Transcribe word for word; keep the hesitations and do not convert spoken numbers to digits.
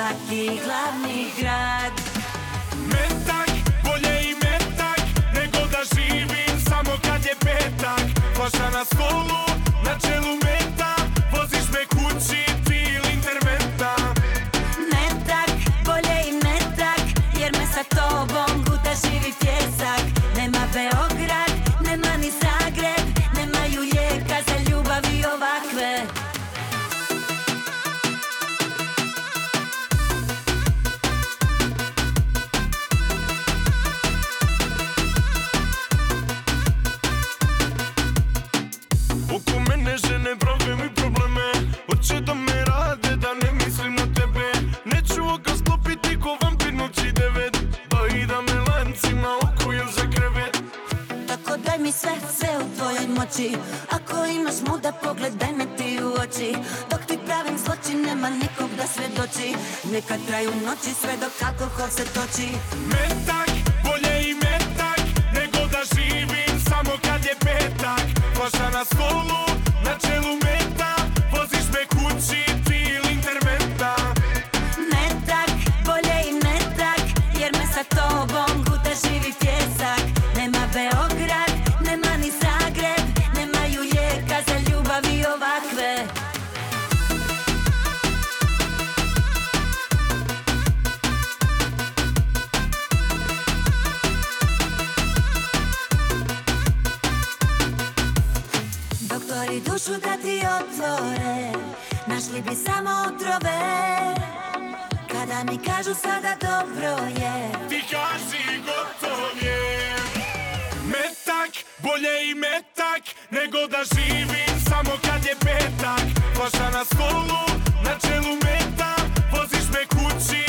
svaki glavni grad. Metak, bolje i metak, nego da živim samo kad je petak. Flaša na stolu, na čelu meta, voziš me kući, ti ili interventa. Metak, bolje i metak, jer me sa tobom guta živi pjesak. Nema Beograd, nema ni Zagreb, nemaju lijeka za ljubavi ovakve. Oko mene žene prave mi probleme, hoće da me rade, da ne mislim na tebe. Neću oko sklopiti ko vampir noći devet, pa i da me lancima okuju za krevet. Tako daj mi sve, sve u tvojoj moći. Ako imaš muda pogled, daj me ti u oči. Dok ti pravim zločin, nema nikog da svjedoči. Neka traju noći sve dok alkohol se toči. Metak, bolje i metak, nego da živim samo kad je petak. Flaša na stolu, na čelu meta, voziš me kući, ti ili interventa. Metak, bolje i metak, jer me sa tobom guta živi pjesak. Nema Beograd, nema ni Zagreb, nemaju lijeka za ljubavi ovakve. Doktori dušu da ti otvore, našli bi samo otrove. Kada mi kažu sada dobro je, Ti kaži gotov je. Metak, bolje i metak, nego da živim samo kad je petak. Flaša na stolu, na čelu meta, voziš me kući,